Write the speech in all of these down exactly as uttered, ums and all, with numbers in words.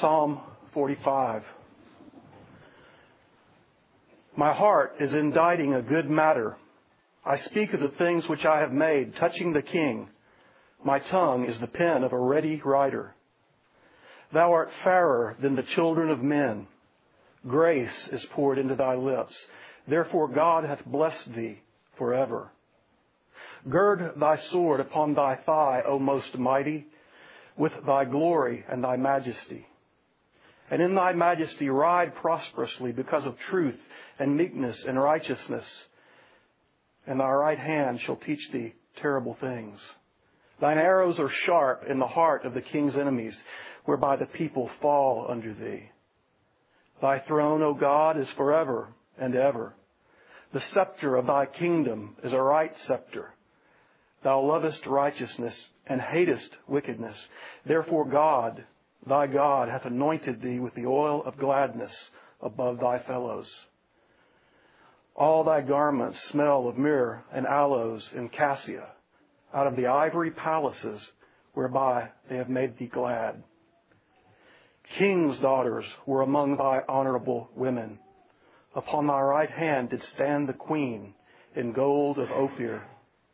Psalm forty-five. My heart is inditing a good matter. I speak of the things which I have made, touching the King. My tongue is the pen of a ready writer. Thou art fairer than the children of men. Grace is poured into thy lips. Therefore God hath blessed thee forever. Gird thy sword upon thy thigh, O most mighty, with thy glory and thy majesty. And in thy majesty ride prosperously because of truth and meekness and righteousness. And thy right hand shall teach thee terrible things. Thine arrows are sharp in the heart of the king's enemies, whereby the people fall under thee. Thy throne, O God, is forever and ever. The scepter of thy kingdom is a right scepter. Thou lovest righteousness and hatest wickedness. Therefore God, thy God, hath anointed thee with the oil of gladness above thy fellows. All thy garments smell of myrrh and aloes and cassia, out of the ivory palaces whereby they have made thee glad. King's daughters were among thy honorable women. Upon thy right hand did stand the queen in gold of Ophir.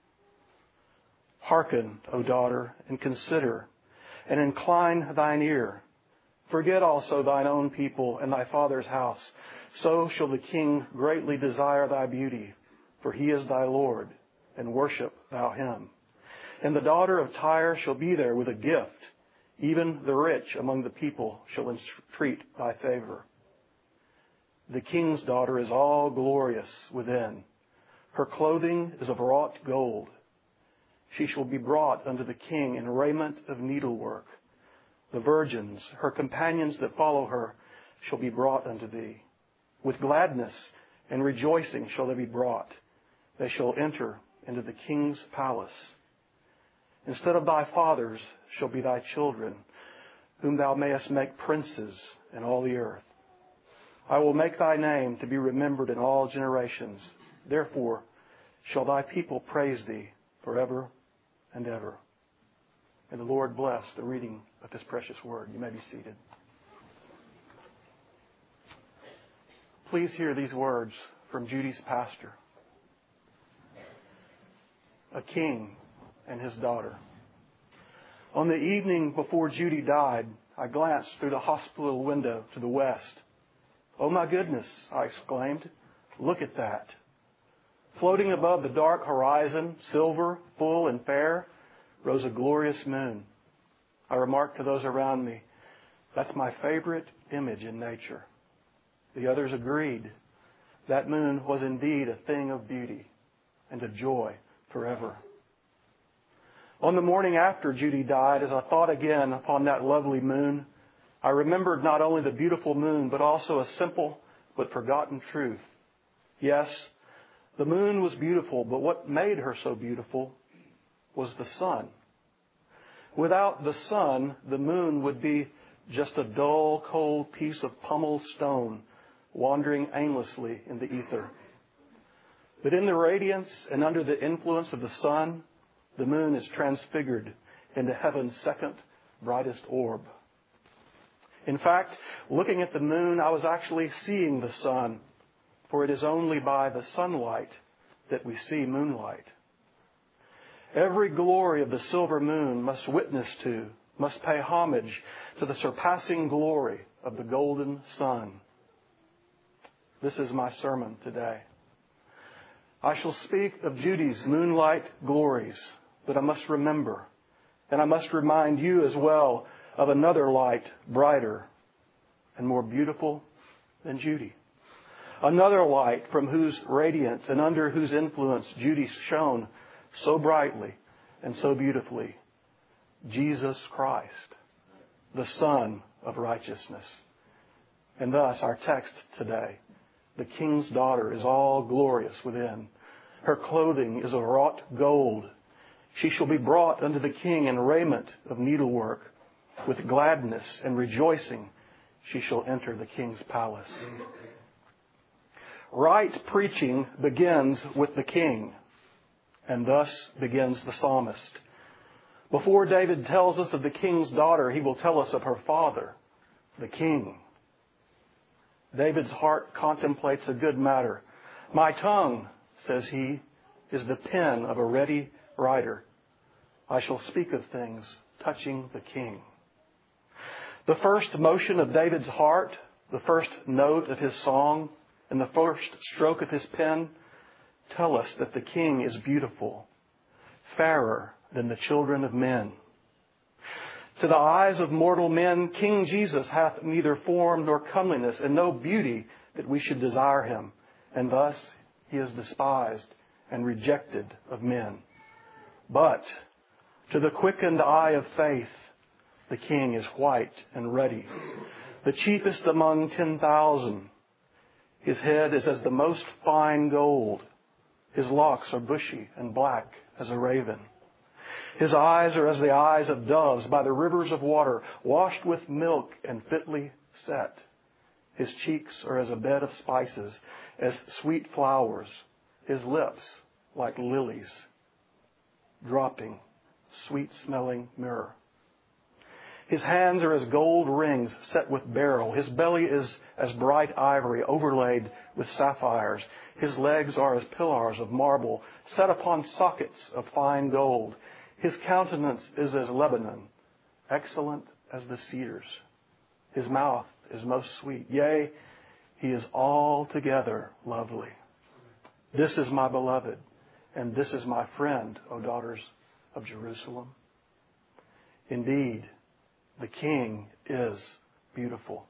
Hearken, O daughter, and consider, and incline thine ear. Forget also thine own people and thy father's house. So shall the king greatly desire thy beauty, for he is thy Lord, and worship thou him. And the daughter of Tyre shall be there with a gift. Even the rich among the people shall entreat thy favor. The king's daughter is all glorious within. Her clothing is of wrought gold. She shall be brought unto the king in raiment of needlework. The virgins, her companions that follow her, shall be brought unto thee. With gladness and rejoicing shall they be brought. They shall enter into the king's palace. Instead of thy fathers shall be thy children, whom thou mayest make princes in all the earth. I will make thy name to be remembered in all generations. Therefore shall thy people praise thee forever and ever. And the Lord bless the reading of His precious word. You may be seated. Please hear these words from Judy's pastor. A king and his daughter. On the evening before Judy died, I glanced through the hospital window to the west. Oh my goodness, I exclaimed. Look at that. Floating above the dark horizon, silver, full and fair, rose a glorious moon. I remarked to those around me, that's my favorite image in nature. The others agreed. That moon was indeed a thing of beauty and of joy forever. On the morning after Judy died, as I thought again upon that lovely moon, I remembered not only the beautiful moon, but also a simple but forgotten truth. Yes, the moon was beautiful, but what made her so beautiful was the sun. Without the sun, the moon would be just a dull, cold piece of pummeled stone wandering aimlessly in the ether. But in the radiance and under the influence of the sun, the moon is transfigured into heaven's second brightest orb. In fact, looking at the moon, I was actually seeing the sun, for it is only by the sunlight that we see moonlight. Every glory of the silver moon must witness to, must pay homage to the surpassing glory of the golden sun. This is my sermon today. I shall speak of Judy's moonlight glories, but I must remember, and I must remind you as well of another light, brighter and more beautiful than Judy. Another light from whose radiance and under whose influence Judy shone so brightly and so beautifully. Jesus Christ, the Son of righteousness. And thus our text today, the king's daughter is all glorious within. Her clothing is of wrought gold. She shall be brought unto the king in raiment of needlework. With gladness and rejoicing she shall enter the king's palace. Right preaching begins with the king, and thus begins the psalmist. Before David tells us of the king's daughter, he will tell us of her father. the King. David's heart contemplates a good matter. My tongue, says he, is the pen of a ready writer. I shall speak of things touching the King. The first motion of David's heart, the first note of his song, and the first stroke of his pen tell us that the King is beautiful, fairer than the children of men. To the eyes of mortal men, King Jesus hath neither form nor comeliness, and no beauty that we should desire him. And thus he is despised and rejected of men. But to the quickened eye of faith, the King is white and ruddy, the chiefest among ten thousand. His head is as the most fine gold. His locks are bushy and black as a raven. His eyes are as the eyes of doves by the rivers of water, washed with milk and fitly set. His cheeks are as a bed of spices, as sweet flowers. His lips like lilies, dropping sweet-smelling myrrh. His hands are as gold rings set with beryl. His belly is as bright ivory overlaid with sapphires. His legs are as pillars of marble set upon sockets of fine gold. His countenance is as Lebanon, excellent as the cedars. His mouth is most sweet. Yea, he is altogether lovely. This is my beloved, and this is my friend, O daughters of Jerusalem. Indeed, the King is beautiful.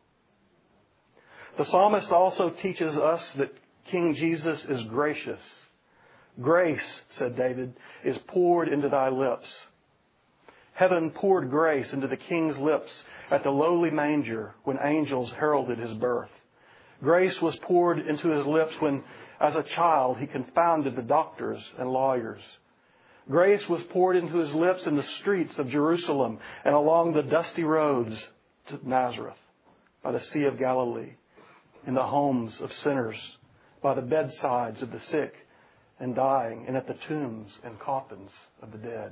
The psalmist also teaches us that King Jesus is gracious. Grace, said David, is poured into thy lips. Heaven poured grace into the King's lips at the lowly manger when angels heralded his birth. Grace was poured into his lips when, as a child, he confounded the doctors and lawyers. Grace was poured into his lips in the streets of Jerusalem and along the dusty roads to Nazareth, by the Sea of Galilee, in the homes of sinners, by the bedsides of the sick and dying, and at the tombs and coffins of the dead.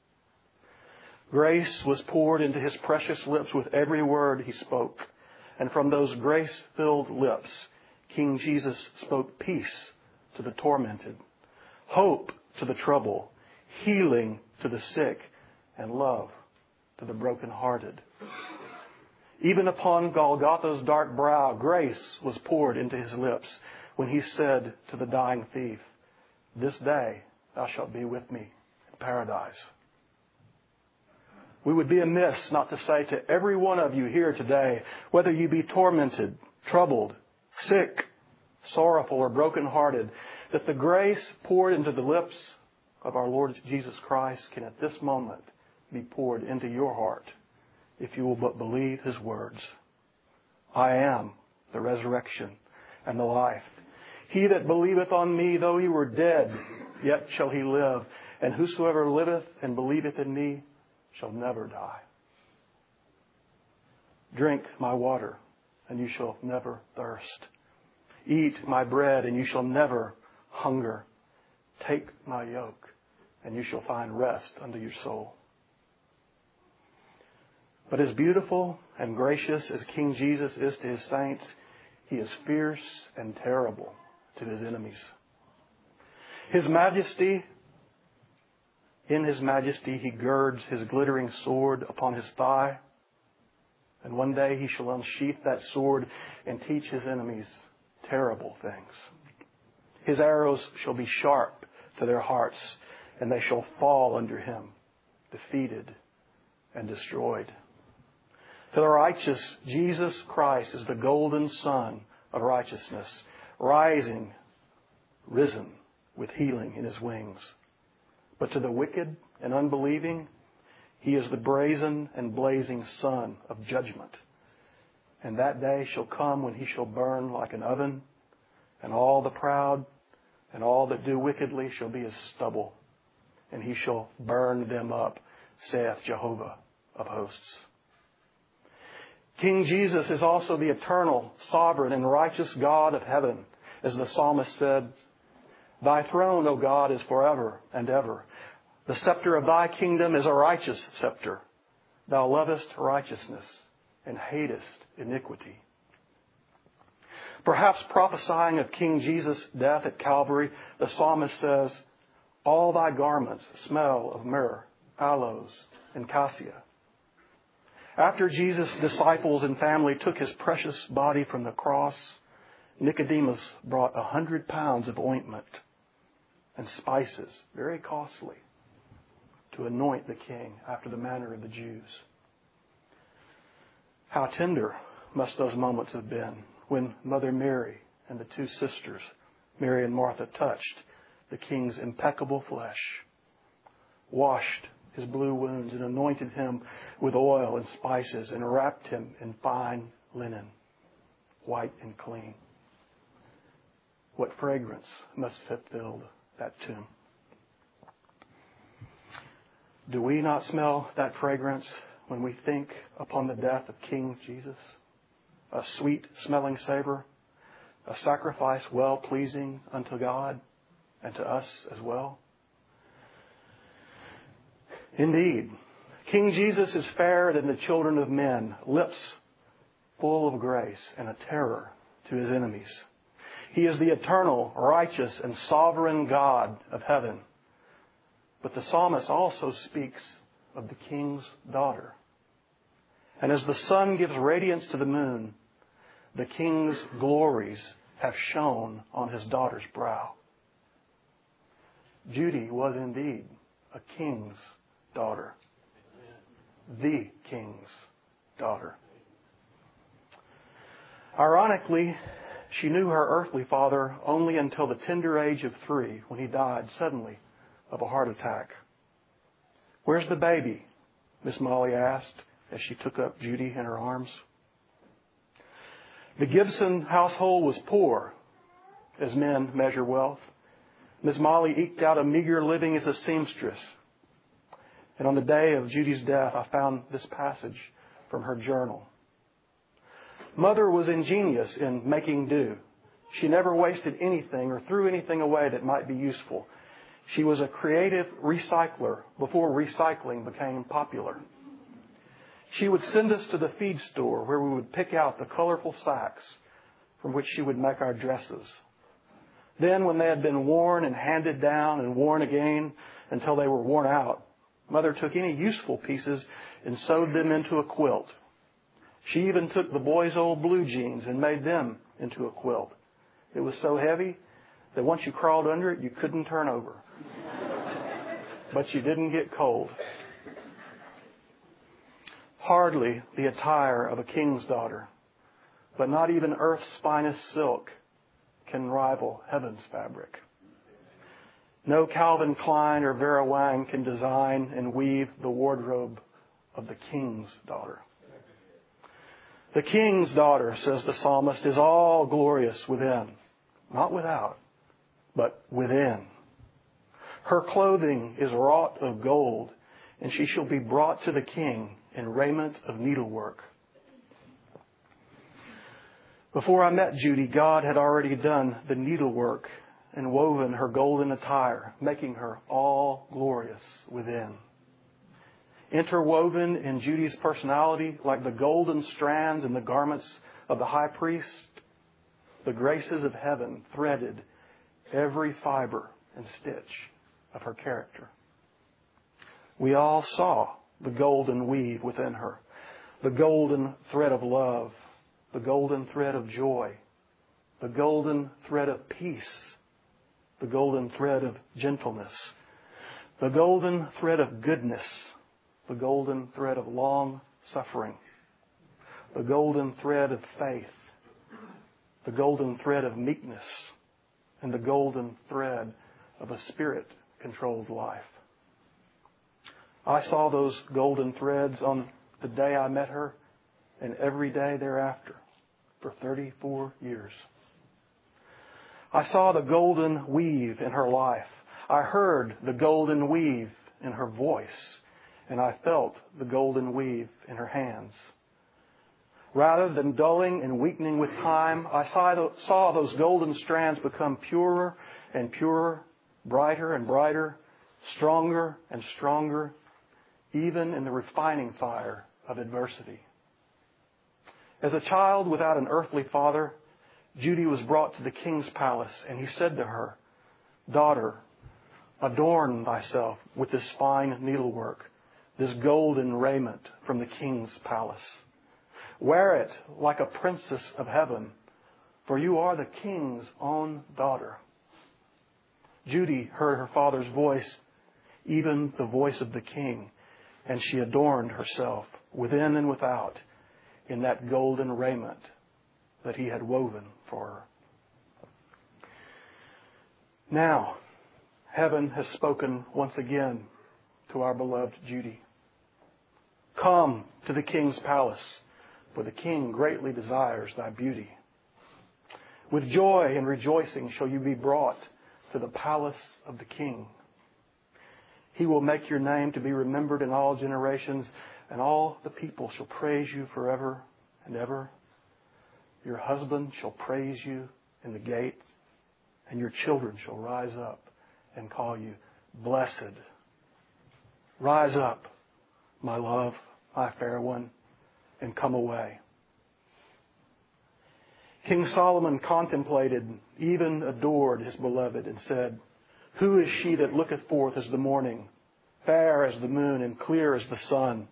Grace was poured into his precious lips with every word he spoke. And from those grace-filled lips, King Jesus spoke peace to the tormented, hope to the troubled, healing to the sick, and love to the brokenhearted. Even upon Golgotha's dark brow, grace was poured into his lips when he said to the dying thief, "This day thou shalt be with me in paradise." We would be amiss not to say to every one of you here today, whether you be tormented, troubled, sick, sorrowful, or brokenhearted, that the grace poured into the lips of our Lord Jesus Christ can at this moment be poured into your heart if you will but believe his words. I am the resurrection and the life. He that believeth on me, though he were dead, yet shall he live. And whosoever liveth and believeth in me shall never die. Drink my water, and you shall never thirst. Eat my bread, and you shall never hunger. Take my yoke, and you shall find rest unto your soul. But as beautiful and gracious as King Jesus is to his saints, he is fierce and terrible to his enemies. His majesty, in his majesty, he girds his glittering sword upon his thigh. And one day he shall unsheath that sword and teach his enemies terrible things. His arrows shall be sharp to their hearts, and they shall fall under him, defeated and destroyed. To the righteous, Jesus Christ is the golden sun of righteousness, rising, risen with healing in his wings. But to the wicked and unbelieving, he is the brazen and blazing sun of judgment. And that day shall come when he shall burn like an oven, and all the proud and all that do wickedly shall be as stubble, and he shall burn them up, saith Jehovah of hosts. King Jesus is also the eternal, sovereign, and righteous God of heaven. As the psalmist said, "Thy throne, O God, is forever and ever. The scepter of thy kingdom is a righteous scepter. Thou lovest righteousness and hatest iniquity. Perhaps prophesying of King Jesus' death at Calvary, the psalmist says, all thy garments smell of myrrh, aloes, and cassia. After Jesus' disciples and family took his precious body from the cross, Nicodemus brought a hundred pounds of ointment and spices, very costly, to anoint the king after the manner of the Jews. How tender must those moments have been when Mother Mary and the two sisters, Mary and Martha, touched the king's impeccable flesh, washed his blue wounds and anointed him with oil and spices and wrapped him in fine linen, white and clean. What fragrance must have filled that tomb. Do we not smell that fragrance when we think upon the death of King Jesus? A sweet-smelling savor, a sacrifice well-pleasing unto God and to us as well. Indeed, King Jesus is fairer than the children of men, lips full of grace and a terror to his enemies. He is the eternal, righteous, and sovereign God of heaven. But the psalmist also speaks of the king's daughter. And as the sun gives radiance to the moon, the king's glories have shone on his daughter's brow. Judy was indeed a king's daughter. The king's daughter. Ironically, she knew her earthly father only until the tender age of three, when he died suddenly of a heart attack. "Where's the baby?" Miss Molly asked as she took up Judy in her arms. The Gibson household was poor, as men measure wealth. Miss Molly eked out a meager living as a seamstress. And on the day of Judy's death, I found this passage from her journal. Mother was ingenious in making do. She never wasted anything or threw anything away that might be useful. She was a creative recycler before recycling became popular. She would send us to the feed store where we would pick out the colorful sacks from which she would make our dresses. Then, when they had been worn and handed down and worn again until they were worn out, Mother took any useful pieces and sewed them into a quilt. She even took the boys' old blue jeans and made them into a quilt. It was so heavy that once you crawled under it, you couldn't turn over. But you didn't get cold. Hardly the attire of a king's daughter, but not even earth's finest silk can rival heaven's fabric. No Calvin Klein or Vera Wang can design and weave the wardrobe of the king's daughter. The king's daughter, says the psalmist, is all glorious within, not without, but within. Her clothing is wrought of gold, and she shall be brought to the king in raiment of needlework. Before I met Judy, God had already done the needlework and woven her golden attire, making her all glorious within. Interwoven in Judy's personality, like the golden strands in the garments of the high priest, the graces of heaven threaded every fiber and stitch of her character. We all saw the golden weave within her, the golden thread of love, the golden thread of joy, the golden thread of peace, the golden thread of gentleness, the golden thread of goodness, the golden thread of long suffering, the golden thread of faith, the golden thread of meekness, and the golden thread of a spirit-controlled life. I saw those golden threads on the day I met her and every day thereafter for thirty-four years. I saw the golden weave in her life. I heard the golden weave in her voice, and I felt the golden weave in her hands. Rather than dulling and weakening with time, I saw those golden strands become purer and purer, brighter and brighter, stronger and stronger, even in the refining fire of adversity. As a child without an earthly father, Judy was brought to the king's palace, and he said to her, "Daughter, adorn thyself with this fine needlework, this golden raiment from the king's palace. Wear it like a princess of heaven, for you are the king's own daughter." Judy heard her father's voice, even the voice of the king, and she adorned herself within and without in that golden raiment that he had woven for her. Now, heaven has spoken once again to our beloved Judy. "Come to the king's palace, for the king greatly desires thy beauty. With joy and rejoicing shall you be brought to the palace of the king. He will make your name to be remembered in all generations, and all the people shall praise you forever and ever. Your husband shall praise you in the gate, and your children shall rise up and call you blessed. Rise up, my love, my fair one, and come away." King Solomon contemplated, even adored his beloved, and said, "Who is she that looketh forth as the morning, fair as the moon and clear as the sun?"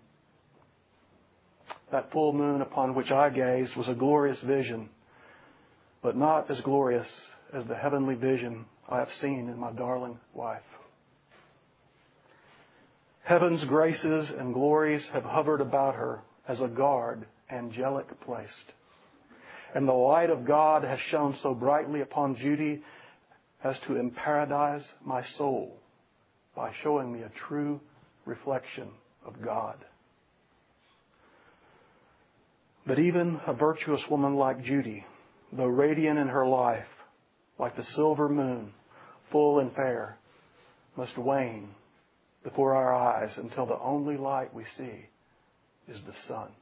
That full moon upon which I gazed was a glorious vision, but not as glorious as the heavenly vision I have seen in my darling wife. Heaven's graces and glories have hovered about her as a guard angelic placed. And the light of God has shone so brightly upon Judy as to emparadise my soul by showing me a true reflection of God. But even a virtuous woman like Judy, though radiant in her life, like the silver moon, full and fair, must wane before our eyes until the only light we see is the sun.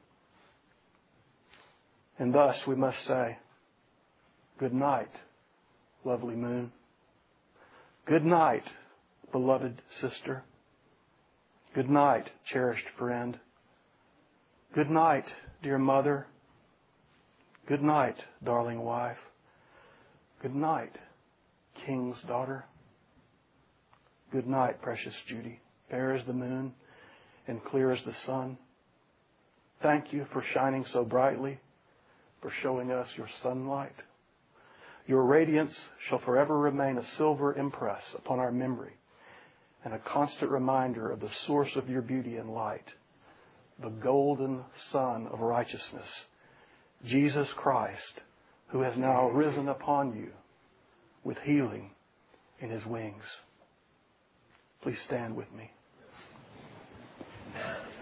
And thus we must say, "Good night, lovely moon. Good night, beloved sister. Good night, cherished friend. Good night, dear mother. Good night, darling wife. Good night, king's daughter. Good night, precious Judy, fair as the moon and clear as the sun. Thank you for shining so brightly, for showing us your sunlight. Your radiance shall forever remain a silver impress upon our memory and a constant reminder of the source of your beauty and light, the golden Sun of righteousness, Jesus Christ, who has now risen upon you with healing in His wings." Please stand with me.